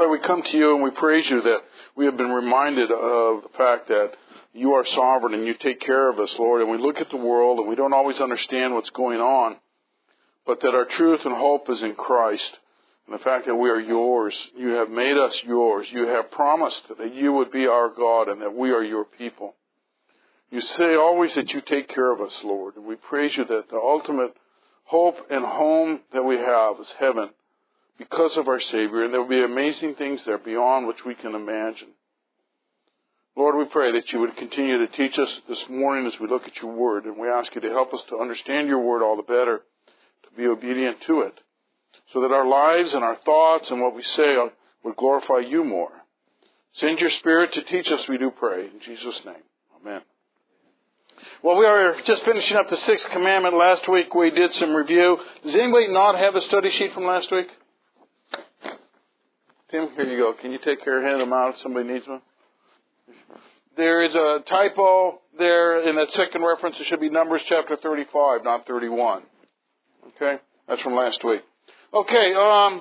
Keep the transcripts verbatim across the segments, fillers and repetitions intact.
Father, we come to you and we praise you that we have been reminded of the fact that you are sovereign and you take care of us, Lord. And we look at the world and we don't always understand what's going on, but that our truth and hope is in Christ. And the fact that we are yours. You have made us yours. You have promised that you would be our God and that we are your people. You say always that you take care of us, Lord. And we praise you that the ultimate hope and home that we have is heaven because of our Savior. And there will be amazing things there beyond which we can imagine. Lord, we pray that you would continue to teach us this morning as we look at your word. And we ask you to help us to understand your word all the better, to be obedient to it, so that our lives and our thoughts and what we say would glorify you more. Send your Spirit to teach us, we do pray. In Jesus' name, amen. Well, we are just finishing up the sixth commandment. Last week we did some review. Does anybody not have a study sheet from last week? Tim, here you go. Can you take care of handing them out if somebody needs one? There is a typo there in that second reference. It should be Numbers chapter thirty-five, not thirty-one. Okay? That's from last week. Okay, um,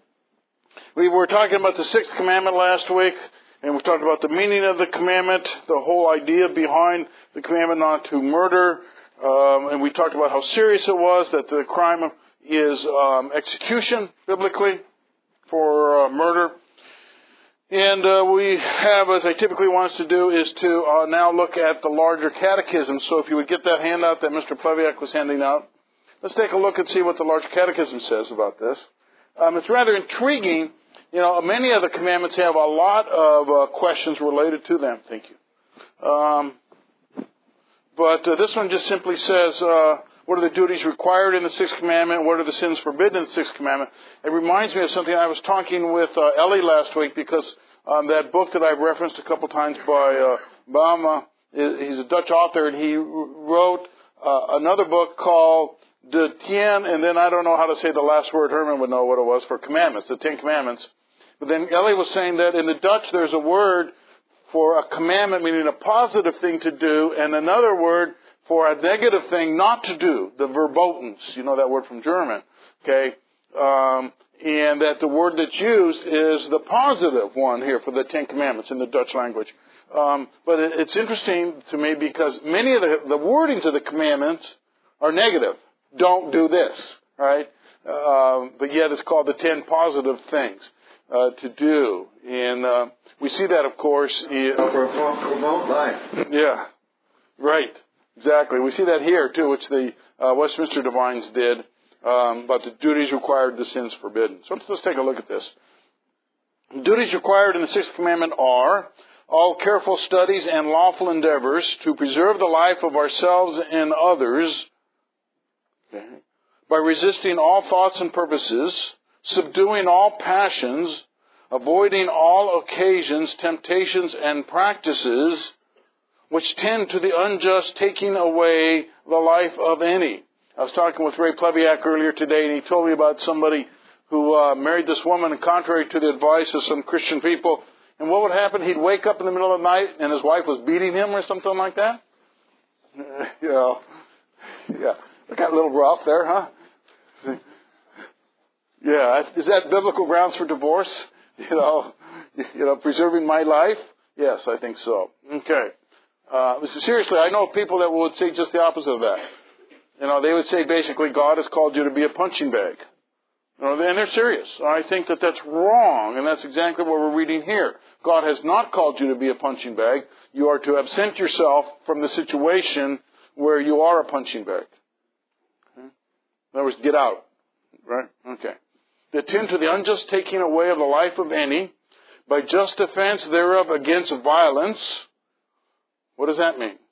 we were talking about the sixth commandment last week, and we talked about the meaning of the commandment, the whole idea behind the commandment not to murder, um, and we talked about how serious it was, that the crime is um, execution, biblically, for uh, murder. And uh, we have, as I typically want us to do, is to uh, now look at the larger catechism. So if you would get that handout that Mister Pleviak was handing out, let's take a look and see what the large catechism says about this. Um, it's rather intriguing. You know, many of the commandments have a lot of uh, questions related to them. Thank you. Um, but uh, this one just simply says, uh, what are the duties required in the sixth commandment? What are the sins forbidden in the sixth commandment? It reminds me of something I was talking with uh, Ellie last week, because um, that book that I've referenced a couple times by uh, Bama, he's a Dutch author, and he wrote uh, another book called De Tien, and then I don't know how to say the last word. Herman would know what it was for commandments, the Ten Commandments. But then Ellie was saying that in the Dutch there's a word for a commandment, meaning a positive thing to do, and another word for a negative thing not to do, the verbotens. You know that word from German, okay? Um, and that the word that's used is the positive one here for the Ten Commandments in the Dutch language. Um, but it, it's interesting to me because many of the, the wordings of the commandments are negative. Don't do this, right? Uh, but yet it's called the ten positive things uh, to do. And uh, we see that, of course. In, uh, for a remote life. Yeah, right. Exactly. We see that here, too, which the uh, Westminster Divines did, um, about the duties required, the sins forbidden. So let's, let's take a look at this. The duties required in the sixth commandment are all careful studies and lawful endeavors to preserve the life of ourselves and others, okay, by resisting all thoughts and purposes, subduing all passions, avoiding all occasions, temptations, and practices which tend to the unjust taking away the life of any. I was talking with Ray Pleviak earlier today, and he told me about somebody who uh, married this woman, and contrary to the advice of some Christian people, and what would happen? He'd wake up in the middle of the night, and his wife was beating him or something like that. You know, yeah, that got a little rough there, huh? Yeah, is that biblical grounds for divorce? You know, you know, preserving my life? Yes, I think so. Okay. Uh, seriously, I know people that would say just the opposite of that. You know, they would say basically God has called you to be a punching bag. You know, and they're serious. I think that that's wrong, and that's exactly what we're reading here. God has not called you to be a punching bag. You are to absent yourself from the situation where you are a punching bag. Okay? In other words, get out. Right? Okay. That tend to the unjust taking away of the life of any, by just defense thereof against violence. What does that mean?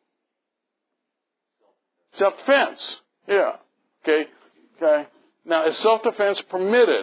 Self-defense. Yeah. Okay. Okay. Now, is self-defense permitted?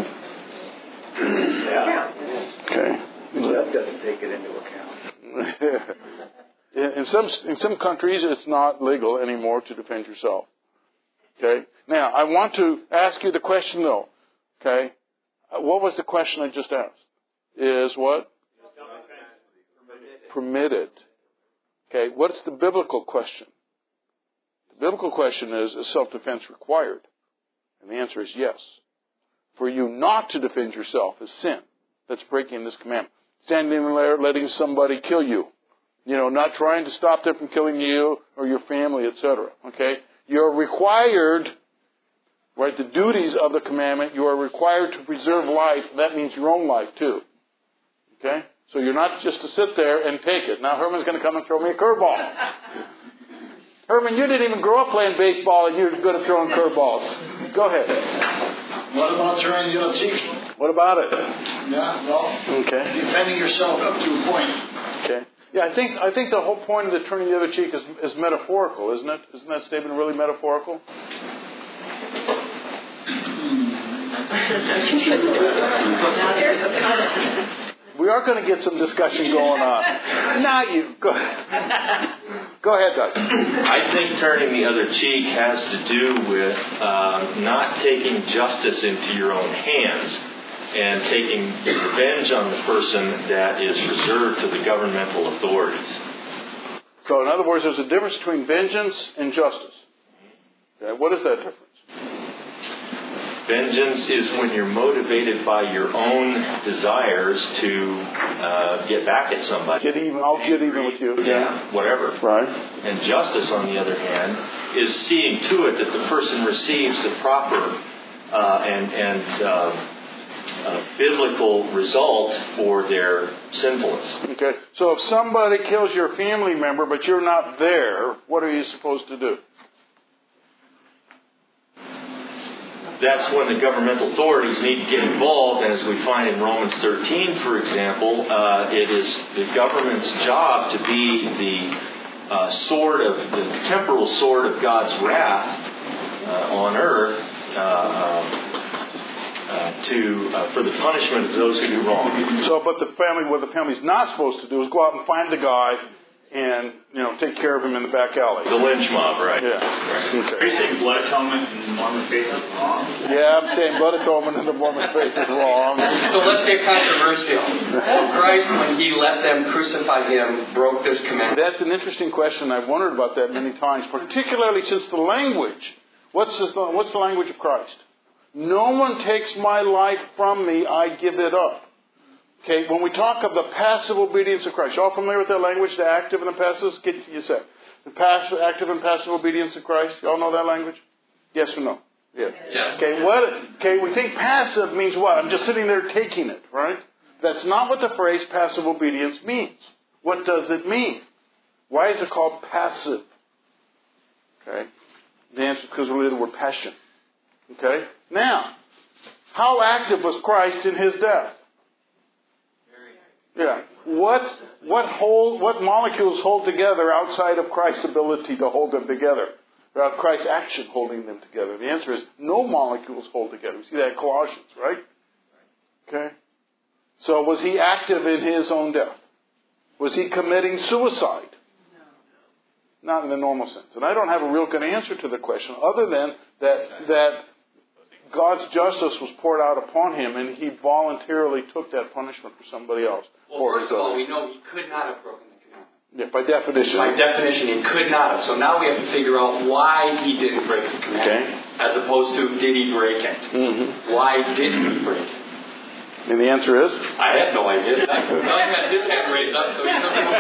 Yeah. Okay. That doesn't take it into account. in, in some in some countries, it's not legal anymore to defend yourself. Okay. Now, I want to ask you the question, though. Okay. What was the question I just asked? Is what? Permitted. Permitted. Okay, what's the biblical question? The biblical question is, is self-defense required? And the answer is yes. For you not to defend yourself is sin. That's breaking this commandment. Standing there letting somebody kill you. You know, not trying to stop them from killing you or your family, et cetera. Okay? You're required, right, the duties of the commandment, you are required to preserve life. That means your own life, too. Okay? So you're not just to sit there and take it. Now Herman's going to come and throw me a curveball. Herman, you didn't even grow up playing baseball and you're good at throwing curveballs. Go ahead. What about turning the other cheek? What about it? Yeah, well, okay. defending yourself up to a point. Okay. Yeah, I think I think the whole point of the turning the other cheek is, is metaphorical, isn't it? Isn't that statement really metaphorical? We are going to get some discussion going on. Not you. Go ahead. Go ahead, Doug. I think turning the other cheek has to do with uh, not taking justice into your own hands and taking revenge on the person that is reserved to the governmental authorities. So, in other words, there's a difference between vengeance and justice. Okay, what is that difference? Vengeance is when you're motivated by your own desires to uh, get back at somebody. Get even. I'll get even with you. Yeah, whatever. Right. And justice, on the other hand, is seeing to it that the person receives the proper uh, and and uh, uh, biblical result for their sinfulness. Okay. So if somebody kills your family member, but you're not there, what are you supposed to do? That's when the governmental authorities need to get involved, and as we find in Romans thirteen, for example, uh, it is the government's job to be the uh, sword of the temporal sword of God's wrath uh, on earth uh, uh, to uh, for the punishment of those who do wrong. So, but the family, what the family's not supposed to do is go out and find the guy and, you know, take care of him in the back alley. The lynch mob, right? Yeah. Right. Okay. Are you saying blood atonement and Mormon faith is wrong? Yeah, I'm saying blood atonement in the Mormon faith is wrong. So let's get controversial. Christ, when he let them crucify him, broke this commandment. That's an interesting question. I've wondered about that many times, particularly since the language. What's the, what's the language of Christ? No one takes my life from me, I give it up. Okay, when we talk of the passive obedience of Christ, you all familiar with that language, the active and the passive? Get you said. The passive, active and passive obedience of Christ. You all know that language? Yes or no? Yes. Yes. Okay, what, okay, we think passive means what? I'm just sitting there taking it, right? That's not what the phrase passive obedience means. What does it mean? Why is it called passive? Okay. The answer is because really the word passion. Okay. Now, how active was Christ in his death? Yeah. What what hold what molecules hold together outside of Christ's ability to hold them together? Without Christ's action holding them together. The answer is no molecules hold together. We see that in Colossians, right? Okay. So was he active in his own death? Was he committing suicide? No. Not in the normal sense. And I don't have a real good answer to the question other than that that God's justice was poured out upon him and he voluntarily took that punishment for somebody else. Well, first of all, we know he could not have broken the commandment. Yeah, by definition. By definition, he could not have. So now we have to figure out why he didn't break the commandment. Okay. As opposed to, did he break it? Mm-hmm. Why didn't he break it? And the answer is? I have no idea. I had his hand raised up, so he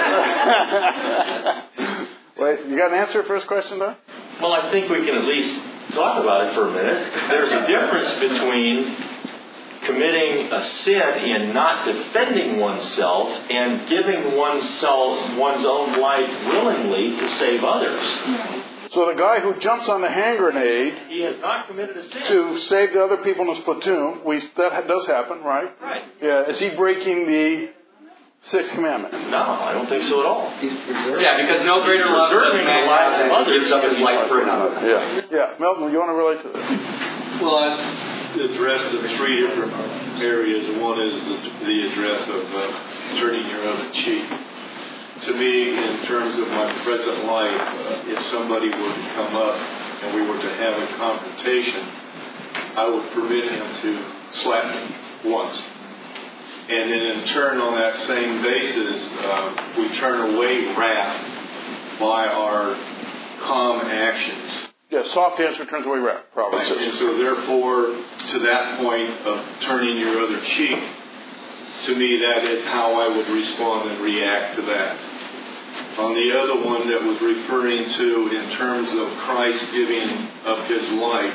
Wait, you got an answer to the first question, though? Well, I think we can at least talk about it for a minute. There's a difference between committing a sin in not defending oneself and giving oneself one's own life willingly to save others. So the guy who jumps on the hand grenade, he has not committed a sin to save the other people in his platoon. We that does happen, right? Right. Yeah. Is he breaking the sixth commandment? No, I don't think so at all. He's preserving. Yeah, because no greater love than man has than gives up his life for another. Yeah. Yeah. Milton, you want to relate to this? Well, I addressed the three different areas. One is the, the address of uh, turning your other cheek. To me, in terms of my present life, uh, if somebody were to come up and we were to have a confrontation, I would permit him to slap me once. And then in turn, on that same basis, uh, we turn away wrath by our calm actions. Yeah, soft answer turns away wrath, probably. And so therefore, to that point of turning your other cheek, to me, that is how I would respond and react to that. On the other one that was referring to in terms of Christ giving of his life,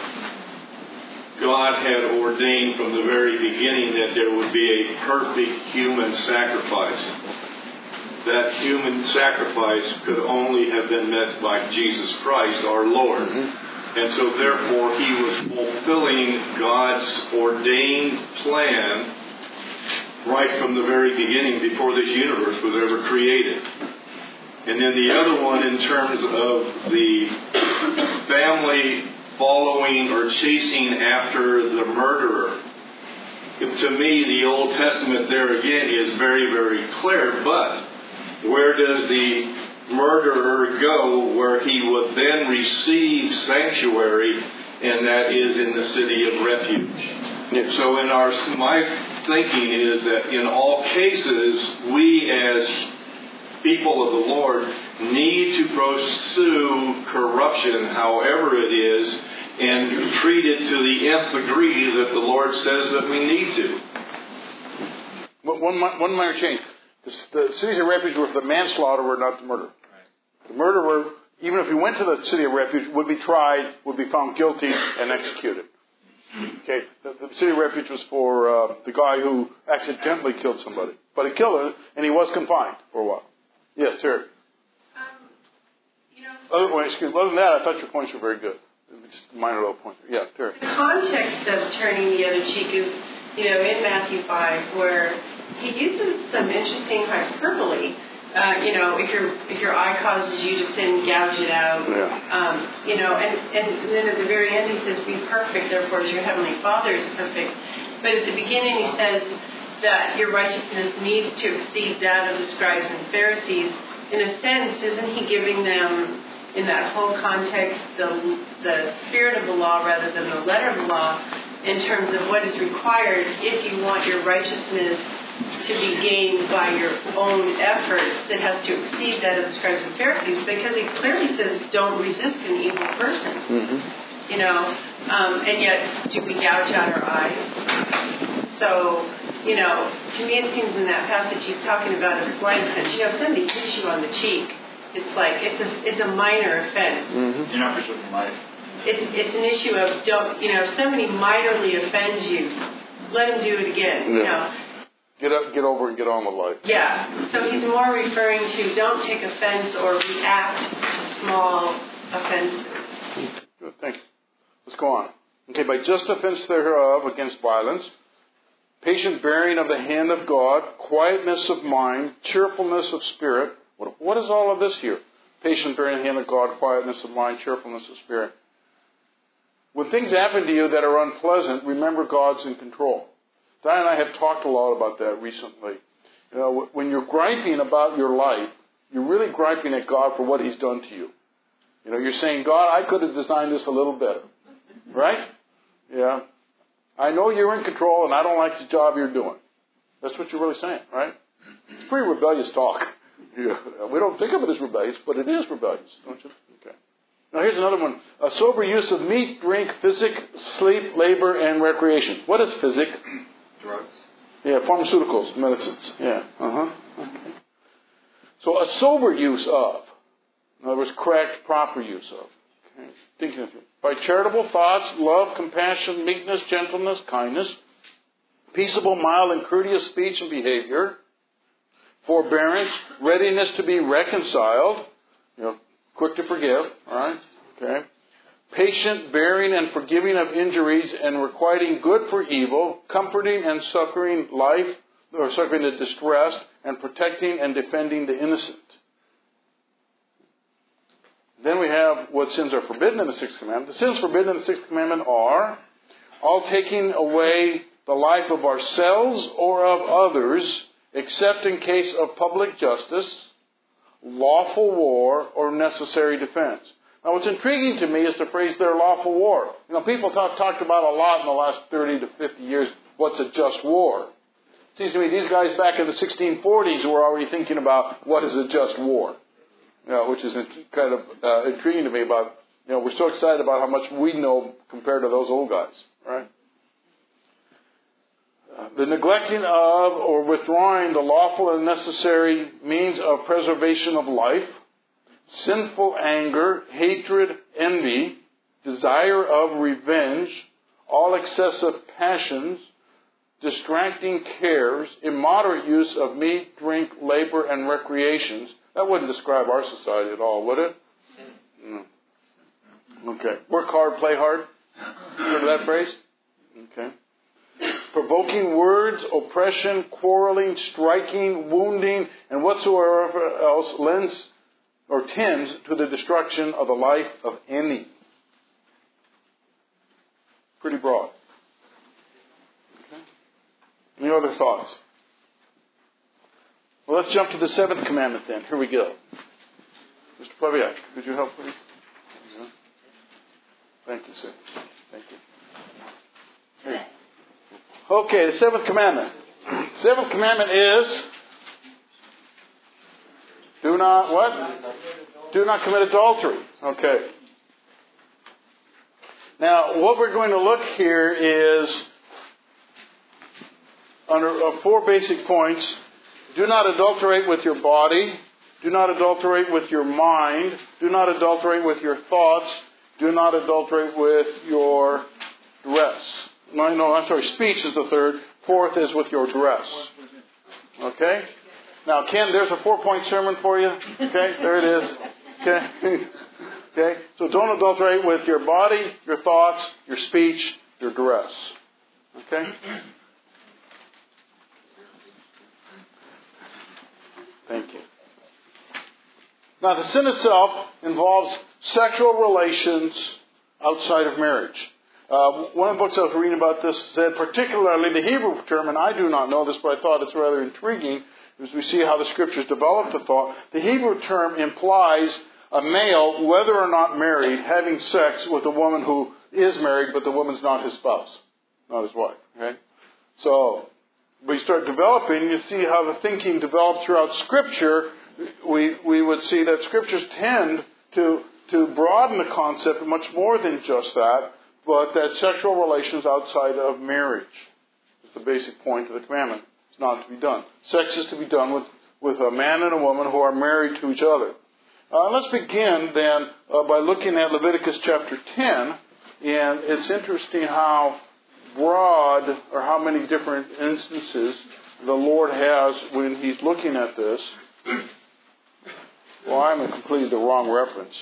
God had ordained from the very beginning that there would be a perfect human sacrifice. That human sacrifice could only have been met by Jesus Christ, our Lord. Mm-hmm. And so therefore he was fulfilling God's ordained plan right from the very beginning before this universe was ever created. And then the other one in terms of the family following or chasing after the murderer. To me, the Old Testament there again is very, very clear, but where does the murderer go where he would then receive sanctuary, and that is in the city of refuge? Yeah. So in our, my thinking is that in all cases, we as people of the Lord need to pursue corruption, however it is, and treat it to the nth degree that the Lord says that we need to. One, one minor change. The, the cities of refuge were for the manslaughter, not the murderer. Right. The murderer, even if he went to the city of refuge, would be tried, would be found guilty, and executed. Okay, the, the city of refuge was for uh, the guy who accidentally killed somebody, but he killed her, and he was confined for a while. Yes, Terry. Um, you know, other, well, excuse me, other than that, I thought your points were very good. Just a minor little point. Yeah, Terry. The context of turning the other cheek is, you know, in Matthew five, where he uses some interesting hyperbole. Uh, you know, if your if your eye causes you to sin, gouge it out. Yeah. Um, you know, and, and then at the very end he says, "Be perfect, therefore, as your heavenly Father is perfect." But at the beginning he says that your righteousness needs to exceed that of the scribes and Pharisees. In a sense, isn't he giving them, in that whole context, the the spirit of the law rather than the letter of the law, in terms of what is required if you want your righteousness to be gained by your own efforts? It has to exceed that of the scribes and Pharisees, because he clearly says, don't resist an evil person. Mm-hmm. You know, um, and yet, do we gouge out our eyes? So, you know, to me it seems in that passage he's talking about a slight offense. You know, if somebody hits you on the cheek, it's like, it's a, it's a minor offense. Mm-hmm. You're not pursuing life. It's, it's an issue of, don't, you know, if somebody minorly offends you, let him do it again, yeah. You know. Get up, get over and get on with life. Yeah. So he's more referring to don't take offense or react to small offenses. Good, thank you. Let's go on. Okay, by just offense thereof against violence, patient bearing of the hand of God, quietness of mind, cheerfulness of spirit. What, what is all of this here? Patient bearing of the hand of God, quietness of mind, cheerfulness of spirit. When things happen to you that are unpleasant, remember God's in control. Diane and I have talked a lot about that recently. You know, when you're griping about your life, you're really griping at God for what He's done to you. You know, you're saying, God, I could have designed this a little better. Right? Yeah. I know you're in control and I don't like the job you're doing. That's what you're really saying, right? It's pretty rebellious talk. Yeah. We don't think of it as rebellious, but it is rebellious, don't you? Okay. Now here's another one. A sober use of meat, drink, physic, sleep, labor, and recreation. What is physic? Drugs. Yeah, pharmaceuticals, medicines. Yeah. Uh-huh. Okay. So a sober use of. In other words, correct, proper use of. Okay. Thinking of it. By charitable thoughts, love, compassion, meekness, gentleness, kindness, peaceable, mild, and courteous speech and behavior, forbearance, readiness to be reconciled, you know, quick to forgive, all right, okay, patient, bearing and forgiving of injuries and requiting good for evil, comforting and succoring life, or succoring the distressed, and protecting and defending the innocent. Then we have what sins are forbidden in the Sixth Commandment. The sins forbidden in the Sixth Commandment are all taking away the life of ourselves or of others, except in case of public justice, lawful war, or necessary defense. Now, what's intriguing to me is the phrase "their lawful war." You know, people talk, talked about a lot in the last thirty to fifty years, what's a just war? It seems to me these guys back in the sixteen forties were already thinking about what is a just war. You know, which is kind of uh, intriguing to me about, you know, we're so excited about how much we know compared to those old guys, right? Um, the neglecting of or withdrawing the lawful and necessary means of preservation of life, sinful anger, hatred, envy, desire of revenge, all excessive passions, distracting cares, immoderate use of meat, drink, labor, and recreations. That wouldn't describe our society at all, would it? No. Okay. Work hard, play hard. Heard of that phrase? Okay. Provoking words, oppression, quarreling, striking, wounding, and whatsoever else lends or tends to the destruction of the life of any. Pretty broad. Okay. Any other thoughts? Well, let's jump to the seventh commandment then. Here we go. Mister Plaviak, could you help, please? Yeah. Thank you, sir. Thank you. Here. Okay, the seventh commandment. Seventh commandment is, do not, what? Do not commit adultery. Okay. Now, what we're going to look here is, under uh, four basic points. Do not adulterate with your body. Do not adulterate with your mind. Do not adulterate with your thoughts. Do not adulterate with your dress. No, no, I'm sorry, speech is the third. Fourth is with your dress. Okay? Now, Ken, there's a four-point sermon for you. Okay? There it is. Okay? Okay? So don't adulterate with your body, your thoughts, your speech, your dress. Okay? Thank you. Now, the sin itself involves sexual relations outside of marriage. Uh, one of the books I was reading about this said particularly the Hebrew term, and I do not know this, but I thought it's rather intriguing as we see how the Scriptures develop the thought. The Hebrew term implies a male, whether or not married, having sex with a woman who is married, but the woman's not his spouse, not his wife. Okay? So, we start developing, you see how the thinking develops throughout Scripture. We we would see that Scriptures tend to, to broaden the concept much more than just that, but that sexual relations outside of marriage is the basic point of the commandment. It's not to be done. Sex is to be done with, with a man and a woman who are married to each other. Uh, let's begin then uh, by looking at Leviticus chapter ten, and it's interesting how broad or how many different instances the Lord has when He's looking at this. Well, I'm in completely the wrong reference.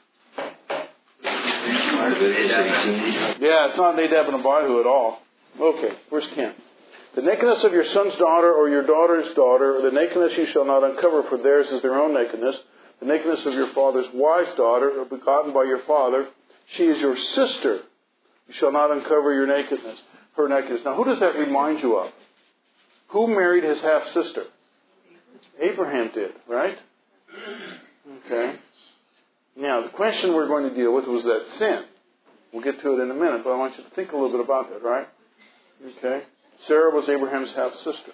Yeah, it's not Nadab and Abihu at all. Okay, verse ten. The nakedness of your son's daughter or your daughter's daughter, or the nakedness you shall not uncover, for theirs is their own nakedness. The nakedness of your father's wife's daughter, begotten by your father, she is your sister. You shall not uncover your nakedness, her nakedness. Now, who does that remind you of? Who married his half-sister? Abraham did, right? Okay. Now, the question we're going to deal with was that sin. We'll get to it in a minute, but I want you to think a little bit about that, right? Okay. Sarah was Abraham's half-sister.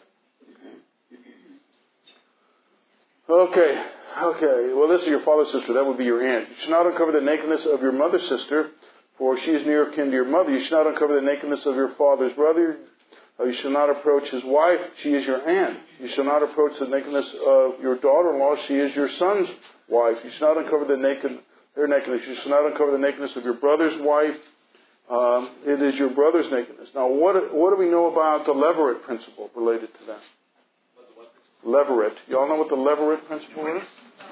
Okay. Okay. Well, this is your father's sister. That would be your aunt. You should not uncover the nakedness of your mother's sister, for she is near kin to your mother. You should not uncover the nakedness of your father's brother. You shall not approach his wife. She is your aunt. You shall not approach the nakedness of your daughter-in-law. She is your son's wife. You shall not uncover the naked, her nakedness. You shall not uncover the nakedness of your brother's wife. Um, it is your brother's nakedness. Now, what, what do we know about the Levirate principle related to that? Levirate. You all know what the Levirate principle is?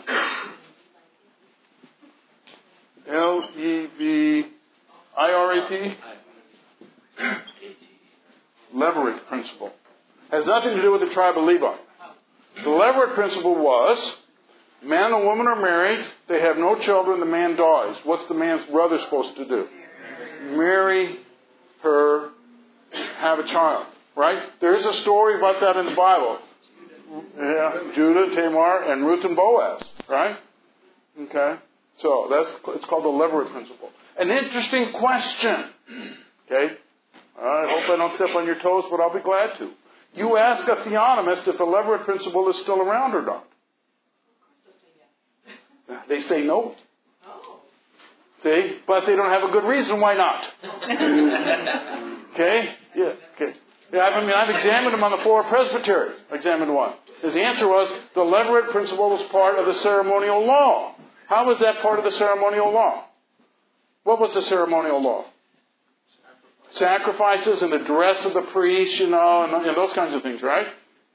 L E V I R A T? Levirate principle. Has nothing to do with the tribe of Levi. The Levirate principle was, man and woman are married, they have no children, the man dies. What's the man's brother supposed to do? Marry her, have a child. Right? There's a story about that in the Bible. Yeah, Judah, Tamar, and Ruth and Boaz. Right? Okay. So that's it's called the Levirate principle. An interesting question. Okay? I hope I don't step on your toes, but I'll be glad to. You ask a theonomist if the Levirate principle is still around or not. They say no. See? But they don't have a good reason why not. Okay? Yeah. Okay. Yeah, I mean, I've examined him on the floor of presbytery. I examined one. His answer was the levirate principle was part of the ceremonial law. How was that part of the ceremonial law? What was the ceremonial law? Sacrifices and the dress of the priest, you know, and, and those kinds of things, right?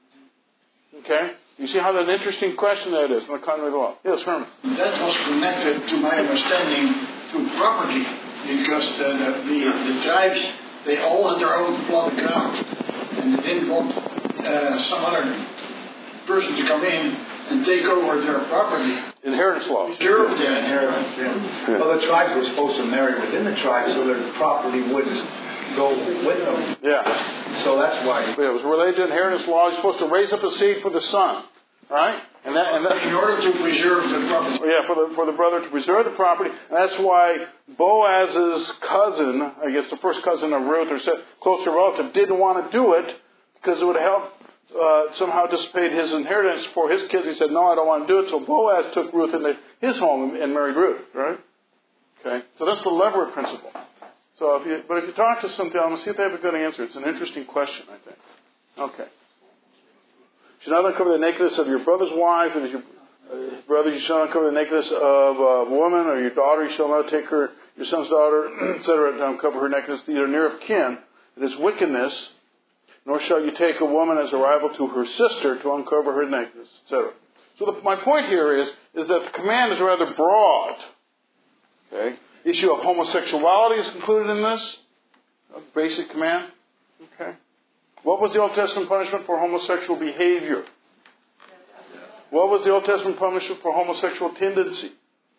Okay? You see how that an interesting question that is in the economy of the law. Yes, Herman. That was connected to my understanding to property, because the, the, the, the tribes, they all had their own plot of ground, and they didn't want uh, some other person to come in and take over their property. Inheritance law. Sure, Yeah, inheritance, yeah. Well, the tribes were supposed to marry within the tribe so their property wouldn't go with them. Yeah. So that's why. It was related to inheritance law. You're supposed to raise up a seed for the son, right? And that, and that, in order to preserve the property. Yeah, for the for the brother to preserve the property. And that's why Boaz's cousin, I guess the first cousin of Ruth, or closer relative, didn't want to do it because it would help uh, somehow dissipate his inheritance for his kids. He said, "No, I don't want to do it." So Boaz took Ruth into his home and married Ruth, right? Okay, so that's the levirate principle. So, if you, but if you talk to some gentlemen, see if they have a good answer. It's an interesting question, I think. Okay. You shall not uncover the nakedness of your brother's wife, and if your uh, brother, you shall not uncover the nakedness of a woman, or your daughter, you shall not take her, your son's daughter, et cetera, to uncover her nakedness, either near of kin. It is wickedness, nor shall you take a woman as a rival to her sister to uncover her nakedness, et cetera. So the, my point here is, is that the command is rather broad. Okay? Issue of homosexuality is included in this. A basic command. Okay. What was the Old Testament punishment for homosexual behavior? What was the Old Testament punishment for homosexual tendency?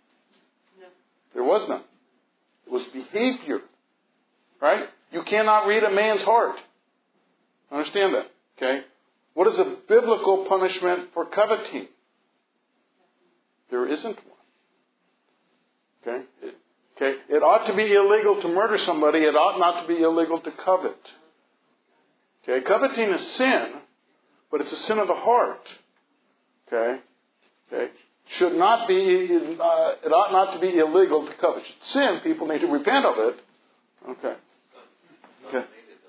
There was none. It was behavior. Right? You cannot read a man's heart. Understand that. Okay. What is a biblical punishment for coveting? There isn't one. Okay. It, Okay, it ought to be illegal to murder somebody. It ought not to be illegal to covet. Okay, coveting is sin, but it's a sin of the heart. Okay, okay, should not be. Uh, it ought not to be illegal to covet. It's sin. People need to repent of it. Okay. Okay.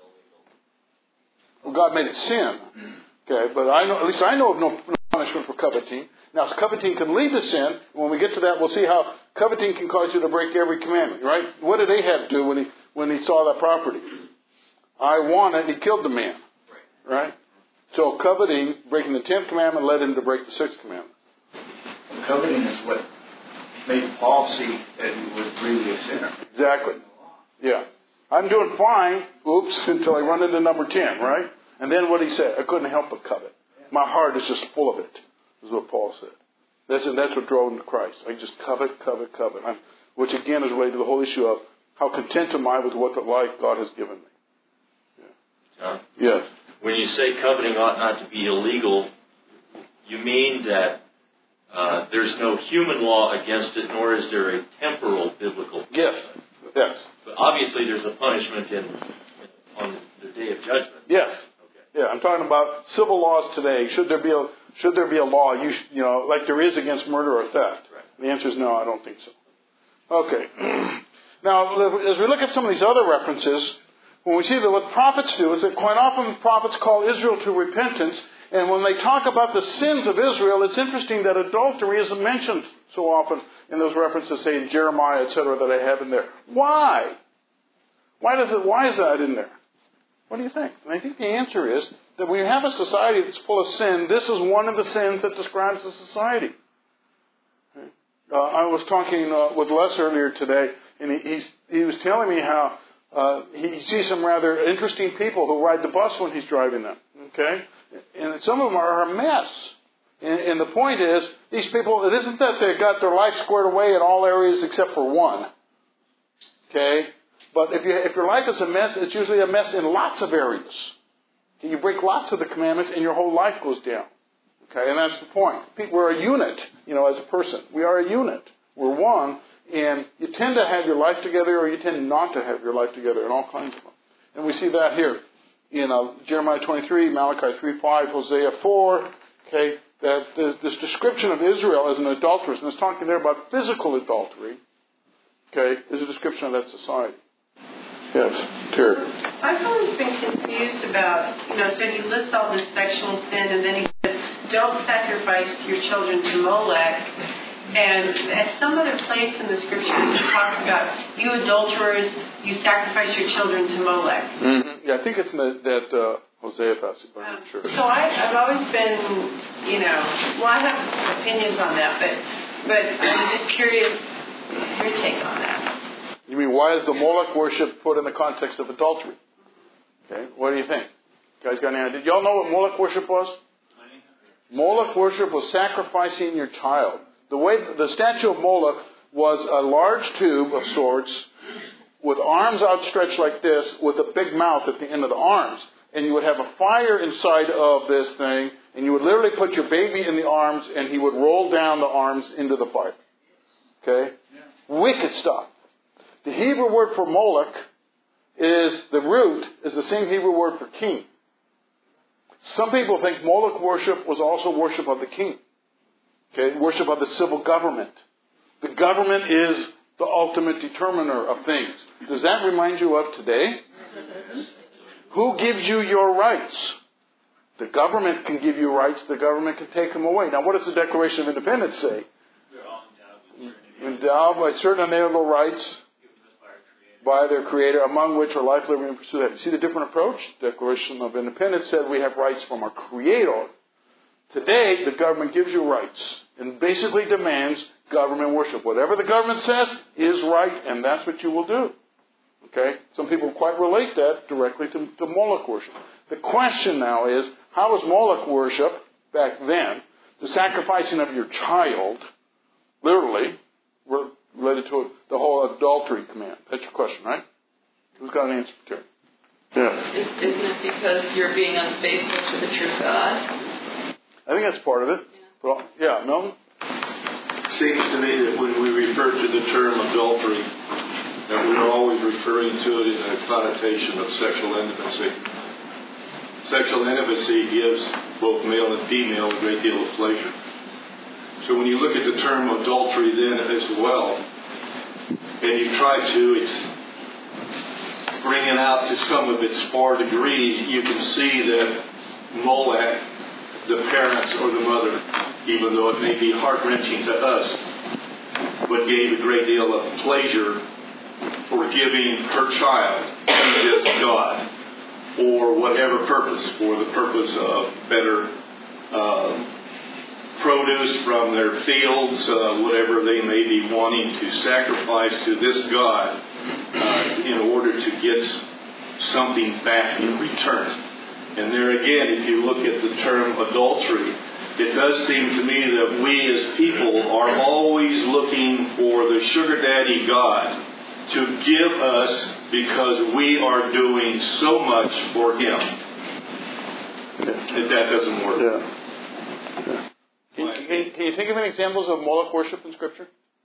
Well, God made it sin. Okay, but I know, at least I know of no punishment for coveting. Now, coveting can lead to sin. When we get to that, we'll see how coveting can cause you to break every commandment, right? What did Ahab do when he when he saw that property? I want it. He killed the man, right? So coveting, breaking the tenth commandment, led him to break the sixth commandment. Coveting is what made Paul see that he was really a sinner. Exactly. Yeah. I'm doing fine, oops, until I run into number ten, right? And then what he said, I couldn't help but covet. My heart is just full of it. Is what Paul said. That's, and that's what drove him to Christ. I just covet, covet, covet. I'm, which again is related to the whole issue of how content am I with what the life God has given me. Yeah. John? Yes. When you say coveting ought not to be illegal, you mean that uh, there's no human law against it, nor is there a temporal biblical. Yes. Yes. But obviously there's a punishment in, on the day of judgment. Yes. Yeah, I'm talking about civil laws today. Should there be a should there be a law, you sh- you know, like there is against murder or theft? Right. The answer is no. I don't think so. Okay. Now, as we look at some of these other references, when we see that what prophets do is that quite often prophets call Israel to repentance, and when they talk about the sins of Israel, it's interesting that adultery isn't mentioned so often in those references, say in Jeremiah, et cetera, that I have in there. Why? Why does it? Why is that in there? What do you think? And I think the answer is that when you have a society that's full of sin, this is one of the sins that describes the society. Uh, I was talking uh, with Les earlier today, and he, he's, he was telling me how uh, he sees some rather interesting people who ride the bus when he's driving them. Okay? And some of them are a mess. And, and the point is, these people, it isn't that they've got their life squared away in all areas except for one. Okay? But if, you, if your life is a mess, it's usually a mess in lots of areas. You break lots of the commandments and your whole life goes down. Okay, and that's the point. We're a unit, you know, as a person. We are a unit. We're one, and you tend to have your life together or you tend not to have your life together in all kinds of them. And we see that here in uh, Jeremiah twenty-three, Malachi three five, Hosea four, okay, that this, this description of Israel as an adulteress, and it's talking there about physical adultery, okay, is a description of that society. Yes, Terry. I've always been confused about, you know, so he lists all this sexual sin, and then he says, don't sacrifice your children to Molech. And at some other place in the scriptures, he talks about, you adulterers, you sacrifice your children to Molech. Mm-hmm. Yeah, I think it's in the, that uh, Hosea passage, but I'm not sure. So I, I've always been, you know, well, I have opinions on that, but but I'm just curious your take on that. You mean, why is the Moloch worship put in the context of adultery? Okay, what do you think? You guys got any idea? Did y'all know what Moloch worship was? Moloch worship was sacrificing your child. The way the statue of Moloch was a large tube of sorts with arms outstretched like this, with a big mouth at the end of the arms. And you would have a fire inside of this thing, and you would literally put your baby in the arms, and he would roll down the arms into the fire. Okay? Yeah. Wicked stuff. The Hebrew word for Moloch is, the root is the same Hebrew word for king. Some people think Moloch worship was also worship of the king. Okay? Worship of the civil government. The government is the ultimate determiner of things. Does that remind you of today? Who gives you your rights? The government can give you rights. The government can take them away. Now, what does the Declaration of Independence say? Endowed by certain unalienable rights by their Creator, among which are life, liberty, and pursuit. You see the different approach? Declaration of Independence said we have rights from our Creator. Today, the government gives you rights and basically demands government worship. Whatever the government says is right, and that's what you will do. Okay? Some people quite relate that directly to, to Moloch worship. The question now is, how is Moloch worship back then, the sacrificing of your child, literally, related to the whole adultery command? That's your question, right? Who's got an answer for Terry? Yeah. Isn't it because you're being unfaithful to the true God? I think that's part of it. Well, yeah, no? It seems to me that when we refer to the term adultery, that we're always referring to it in a connotation of sexual intimacy. Sexual intimacy gives both male and female a great deal of pleasure. So when you look at the term adultery then as well, and you try to ex- bring it out to some of its far degrees, you can see that Molech, the parents or the mother, even though it may be heart-wrenching to us, but gave a great deal of pleasure for giving her child to this God for whatever purpose, for the purpose of better uh, produce from their fields, uh, whatever they may be wanting to sacrifice to this God uh, in order to get something back in return. And there again, if you look at the term adultery, it does seem to me that we as people are always looking for the sugar daddy God to give us because we are doing so much for Him. That that doesn't work. Yeah. Yeah. Can, can, can you think of any examples of Moloch worship in Scripture?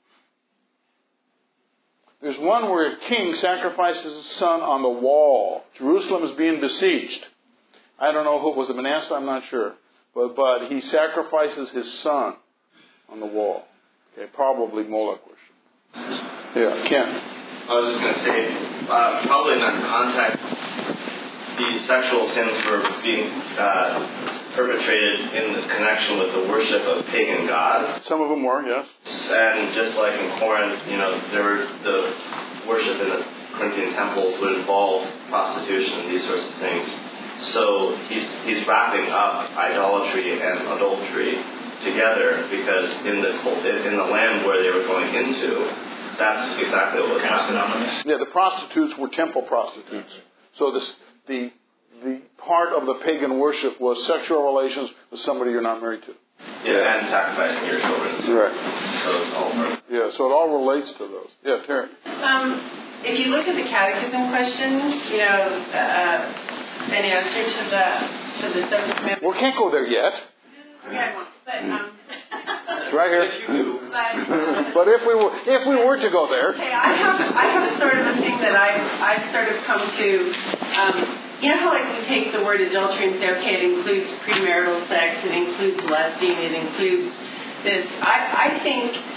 There's one where a king sacrifices his son on the wall. Jerusalem is being besieged. I don't know who it was, Manasseh, I'm not sure. But, but he sacrifices his son on the wall. Okay, probably Moloch worship. Yeah, Ken. I was just going to say, uh, probably in that context, these sexual sins were being uh, perpetrated in the connection with the worship of pagan gods. Some of them were, yes. And just like in Corinth, you know, there were the worship in the Corinthian temples would involve prostitution and these sorts of things. So he's he's wrapping up idolatry and adultery together because in the in the land where they were going into, that's exactly what was happening. Yeah, the prostitutes were temple prostitutes. So this the the part of the pagan worship was sexual relations with somebody you're not married to. Yeah, and sacrificing your children. So, right. So it's all part. Yeah, so it all relates to those. Yeah, Terry. Um, if you look at the catechism questions, you know. Uh, An answer to the to the seventh commandment. We can't go there yet. Yeah, but um. It's right here. But, but if we were if we were to go there. Okay, I have I have sort of a thing that I I sort of come to. Um, you know how like we take the word adultery and say, okay, it includes premarital sex, it includes lusting, it includes this. I I think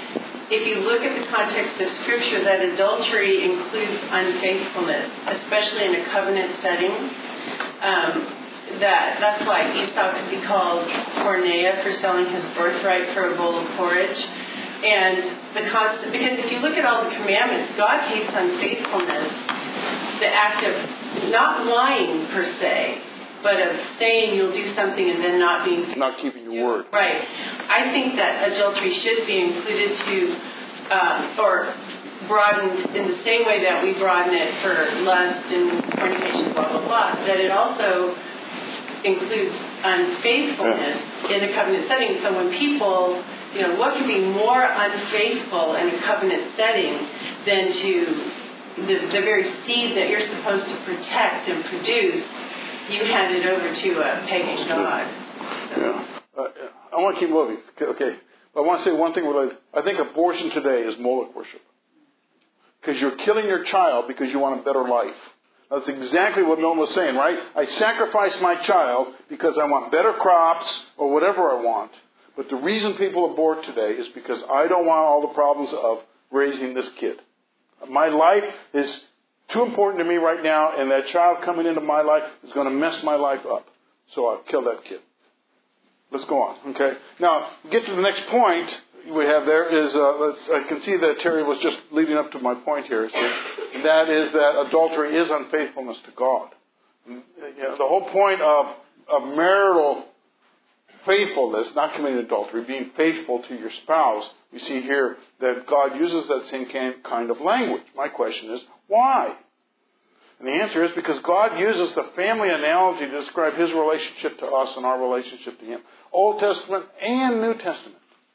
if you look at the context of Scripture, that adultery includes unfaithfulness, especially in a covenant setting. Um, that that's why Esau could be called porneia for selling his birthright for a bowl of porridge. And the constant, because if you look at all the commandments, God hates unfaithfulness, the act of not lying per se, but of saying you'll do something and then not being faithful. Not keeping your word. Right. I think that adultery should be included to, uh, or broadened in the same way that we broaden it for lust and fornication, blah, blah, blah, that it also includes unfaithfulness yeah. in a covenant setting. So when people, you know, what can be more unfaithful in a covenant setting than to the, the very seed that you're supposed to protect and produce, you hand it over to a pagan god. So. Yeah. Uh, I want to keep moving. Okay. But I want to say one thing. I think abortion today is Moloch worship. Because you're killing your child because you want a better life. That's exactly what Milton was saying, right? I sacrifice my child because I want better crops or whatever I want. But the reason people abort today is because I don't want all the problems of raising this kid. My life is too important to me right now, and that child coming into my life is going to mess my life up. So I'll kill that kid. Let's go on, okay? Now, get to the next point we have there is, uh, let's, I can see that Terry was just leading up to my point here. See? And that is that adultery is unfaithfulness to God. And, you know, the whole point of, of marital faithfulness, not committing adultery, being faithful to your spouse, we see here that God uses that same kind of language. My question is, why? And the answer is because God uses the family analogy to describe His relationship to us and our relationship to Him. Old Testament and New Testament.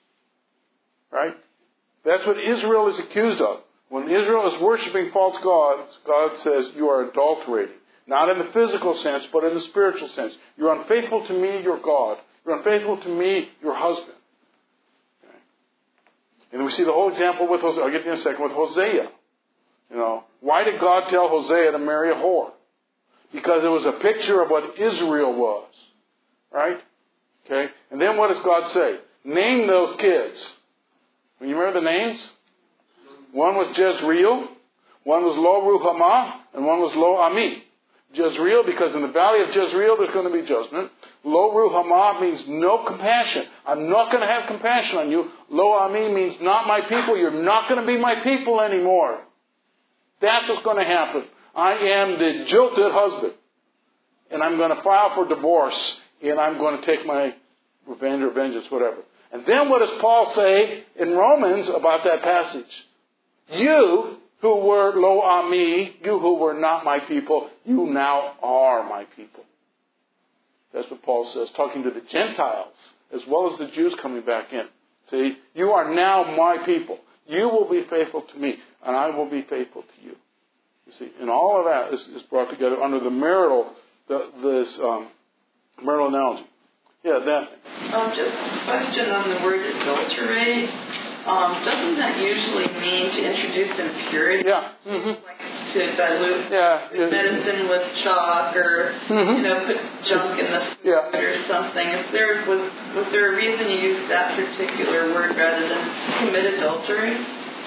Right? That's what Israel is accused of. When Israel is worshiping false gods, God says, you are adulterating. Not in the physical sense, but in the spiritual sense. You're unfaithful to me, your God. You're unfaithful to me, your husband. Okay. And we see the whole example with Hosea. I'll get to you in a second with Hosea. You know, why did God tell Hosea to marry a whore? Because it was a picture of what Israel was. Right? Okay. And then what does God say? Name those kids. You remember the names? One was Jezreel, one was Lo Ruhamah, and one was Lo Ami. Jezreel, because in the valley of Jezreel there's going to be judgment. Lo Ruhamah means no compassion. I'm not going to have compassion on you. Lo Ami means not my people. You're not going to be my people anymore. That's what's going to happen. I am the jilted husband. And I'm going to file for divorce. And I'm going to take my revenge or vengeance, whatever. And then what does Paul say in Romans about that passage? You who were lo ami, you who were not my people, you now are my people. That's what Paul says, talking to the Gentiles as well as the Jews coming back in. See, you are now my people. You will be faithful to me, and I will be faithful to you. You see, and all of that is, is brought together under the marital, the, this um, marital analogy. Yeah, that. Um, just a question on the word adulterate. Um, doesn't that usually mean to introduce impurity? Yeah. Mm-hmm. Like to dilute yeah. medicine with chalk, or mm-hmm. you know, put junk in the food yeah. or something. Is there was was there a reason you used that particular word rather than commit adultery?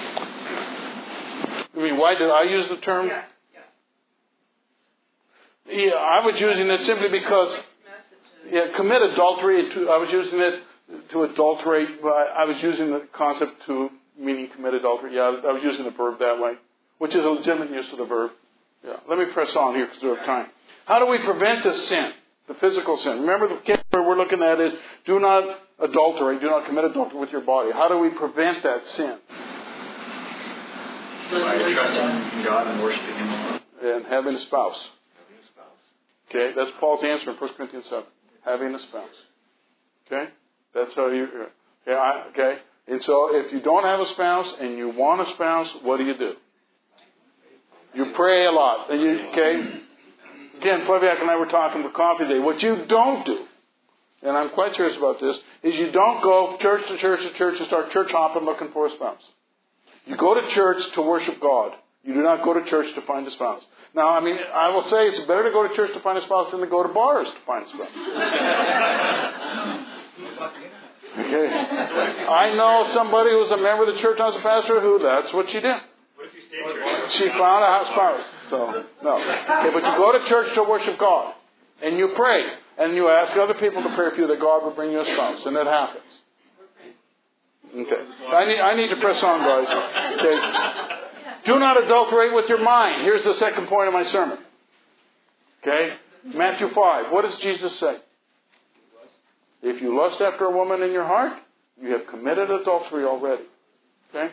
I mean, why did I use the term? Yeah. Yeah, yeah I was using it simply because. Yeah, commit adultery. To, I was using it to adulterate. I was using the concept to meaning commit adultery. Yeah, I was using the verb that way, which is a legitimate use of the verb. Yeah. Let me press on here because we have time. How do we prevent the sin, the physical sin? Remember, the key word we're looking at is do not adulterate, do not commit adultery with your body. How do we prevent that sin? By trusting in God and worshiping Him alone. And having a spouse. Having a spouse. Okay, that's Paul's answer in First Corinthians seven. Having a spouse. Okay? That's how you... Okay, I, okay? And so if you don't have a spouse and you want a spouse, what do you do? You pray a lot. And you, okay? Again, Fleviak and I were talking for coffee today. What you don't do, and I'm quite serious about this, is you don't go church to church to church and start church hopping looking for a spouse. You go to church to worship God. You do not go to church to find a spouse. Now, I mean, I will say it's better to go to church to find a spouse than to go to bars to find a spouse. Okay? I know somebody who's a member of the church, I was a pastor, who that's what she did. What if you stay in church? She found a house spouse. So, no. Okay, but you go to church to worship God. And you pray. And you ask other people to pray for you that God will bring you a spouse. And it happens. Okay. I need, I need to press on, guys. Okay. Do not adulterate with your mind. Here's the second point of my sermon. Okay. Matthew five. What does Jesus say? If you lust after a woman in your heart, you have committed adultery already. Okay?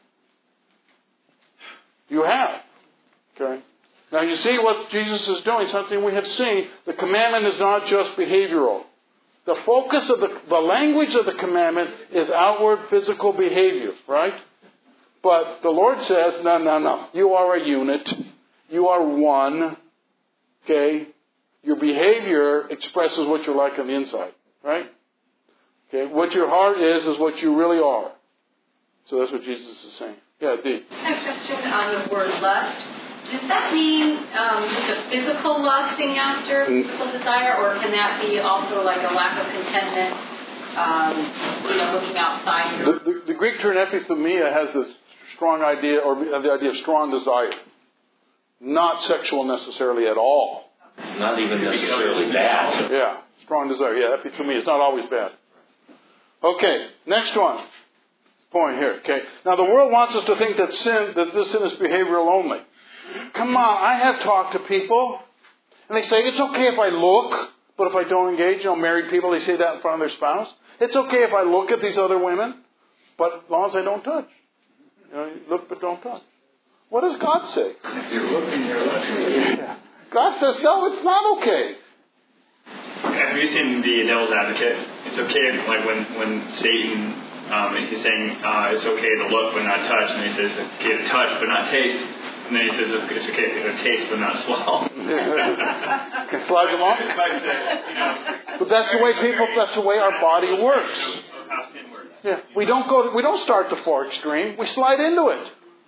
You have. Okay? Now you see what Jesus is doing, something we have seen. The commandment is not just behavioral. The focus of the, the language of the commandment is outward physical behavior, right? But the Lord says, no, no, no. You are a unit. You are one. Okay? Your behavior expresses what you're like on the inside, right? Okay? What your heart is, is what you really are. So that's what Jesus is saying. Yeah, Dee. I have a question on the word lust. Does that mean um, just a physical lusting after, physical desire, or can that be also like a lack of contentment, um, you know, looking outside? The, the, the Greek term epithumia has this strong idea, or the idea of strong desire. Not sexual necessarily at all. Not even necessarily bad. Yeah, strong desire. Yeah, epithumia is not always bad. Okay, next one. Point here. Okay. Now the world wants us to think that sin, that this sin is behavioral only. Come on, I have talked to people, and they say, it's okay if I look, but if I don't engage, you know, married people, they say that in front of their spouse. It's okay if I look at these other women, but as long as I don't touch. You know, you look but don't touch. What does God say? If you're looking, you're looking. Yeah. God says, no, it's not okay. Have you seen the Devil's Advocate? It's okay, like when, when Satan, um, he's saying uh, it's okay to look but not touch, and he says it's okay to touch but not taste. And then he says it's okay to taste but not swallow. Can slide them off? But that's the way people, that's the way our body works. Yeah. We don't go, to, we don't start the far extreme. We slide into it.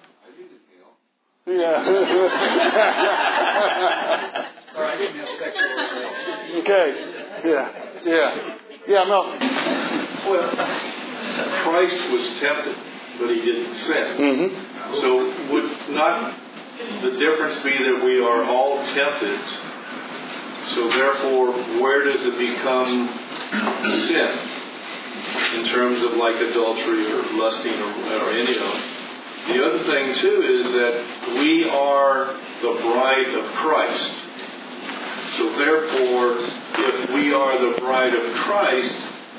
Yeah. Okay. Yeah. Yeah. Yeah, Mel. Well, Christ was tempted, but he didn't sin. Mm-hmm. So would not the difference be that we are all tempted? So therefore, where does it become sin? In terms of like adultery or lusting or, or any of them. The other thing too is that we are the bride of Christ. So therefore, if we are the bride of Christ,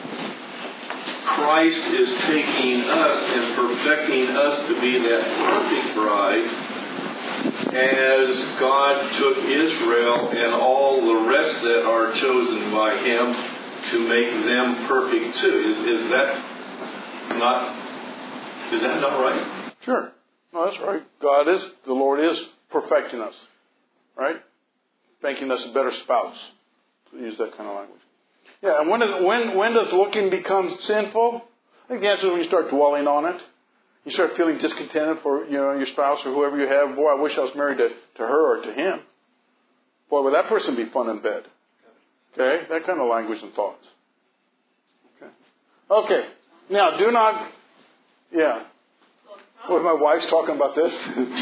Christ is taking us and perfecting us to be that perfect bride, as God took Israel and all the rest that are chosen by Him to make them perfect too. Is is that not is that not right? Sure. No, that's right. God is, the Lord is perfecting us. Right? Making us a better spouse. To use that kind of language. Yeah, and when, is, when, when does looking become sinful? I think the answer is when you start dwelling on it. You start feeling discontented for, you know, your spouse or whoever you have. Boy, I wish I was married to, to her or to him. Boy, would that person be fun in bed. Okay? That kind of language and thoughts. Okay. Okay. Now, do not... Yeah. Well, my wife's talking about this.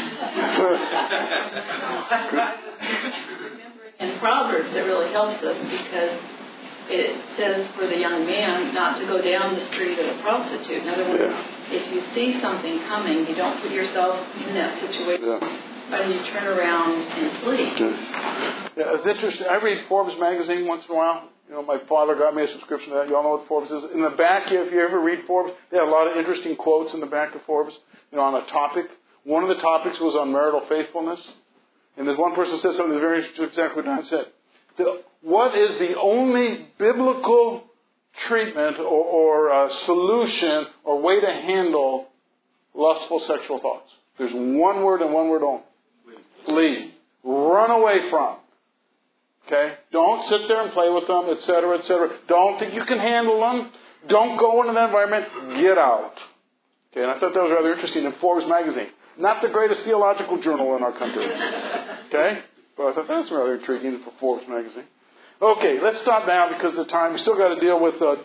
In Proverbs, it really helps us because it says for the young man not to go down the street of a prostitute. In other words, yeah. If you see something coming, you don't put yourself in that situation. Yeah. But you turn around and flee. Yeah, it's interesting. I read Forbes magazine once in a while. You know, my father got me a subscription to that. You all know what Forbes is. In the back, if you ever read Forbes, they have a lot of interesting quotes in the back of Forbes, you know, on a topic. One of the topics was on marital faithfulness. And there's one person said something that's very exactly what Don said. The, what is the only biblical treatment or, or uh, solution or way to handle lustful sexual thoughts? There's one word and one word only. Flee. Run away from. Okay? Don't sit there and play with them, et cetera, et cetera. Don't think you can handle them. Don't go into that environment. Get out. Okay, and I thought that was rather interesting in Forbes magazine. Not the greatest theological journal in our country. Okay? But I thought that's rather intriguing for Forbes magazine. Okay, let's stop now because of the time. We still got to deal with uh,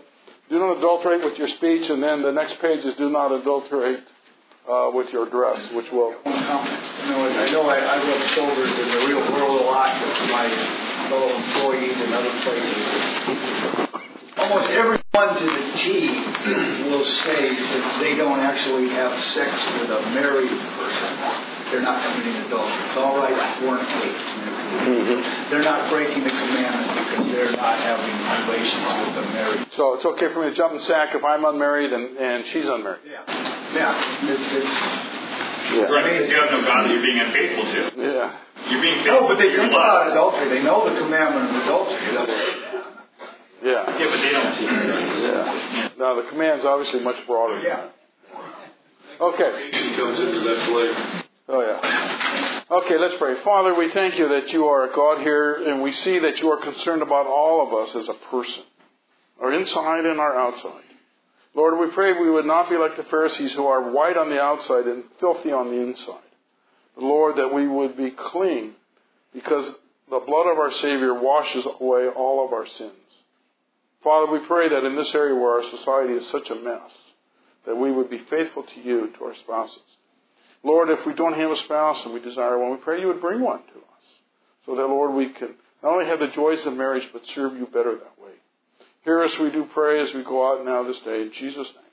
Do not adulterate with your speech, and then the next page is do not adulterate uh, with your dress, which will... You know, I know I, I rub shoulders in the real world a lot with my fellow employees and other places. Almost everyone to the T will say, since they don't actually have sex with a married person, they're not committing adultery. It's all right to fornicate. Mm-hmm. They're not breaking the commandment because they're not having relations with a married. So it's okay for me to jump in sack if I'm unmarried and, and she's unmarried. Yeah. Yeah. It's, it's, yeah. Right, because you have no God that you're being unfaithful to. Yeah. You're being faithful. No, but they think about adultery. They know the commandment of adultery. Yeah. Yeah, but they don't see it. Yeah. No, the command's obviously much broader. Yeah. Okay. He comes into that later. Oh, yeah. Okay, let's pray. Father, we thank you that you are a God here, and we see that you are concerned about all of us as a person, our inside and our outside. Lord, we pray we would not be like the Pharisees who are white on the outside and filthy on the inside. But Lord, that we would be clean because the blood of our Savior washes away all of our sins. Father, we pray that in this area where our society is such a mess, that we would be faithful to you and to our spouses. Lord, if we don't have a spouse and we desire one, we pray you would bring one to us so that, Lord, we can not only have the joys of marriage but serve you better that way. Hear us, we do pray, as we go out now this day. In Jesus' name.